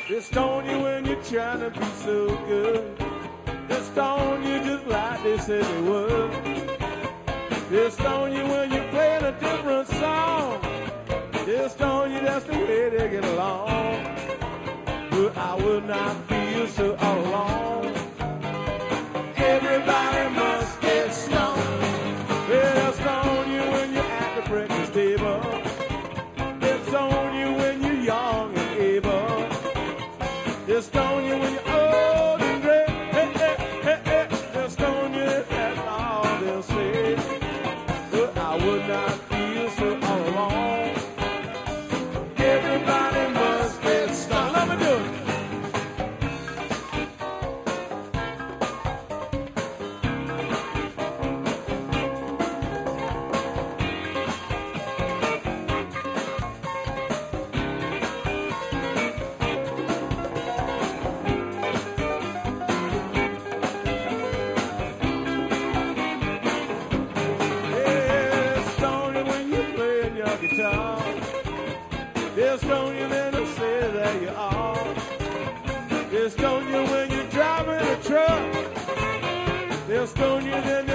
They stone you when you're trying to be so good. They stone you just like they said they would. They stone you when you're playing a different song. They stone you, that's the way they get along. But I will not feel so alone. Everybody must get stoned. They'll stone you when you're at the breakfast table. They'll stone you when you're young and able. They'll stone you when you're old and gray. Hey, hey, hey, hey. They'll stone you, that's all they'll say. But I would not feel so alone. Everybody must get stoned. Let me do it. They'll stone you, then they'll say that you are. They'll stone you when you're driving a truck. They'll stone you, then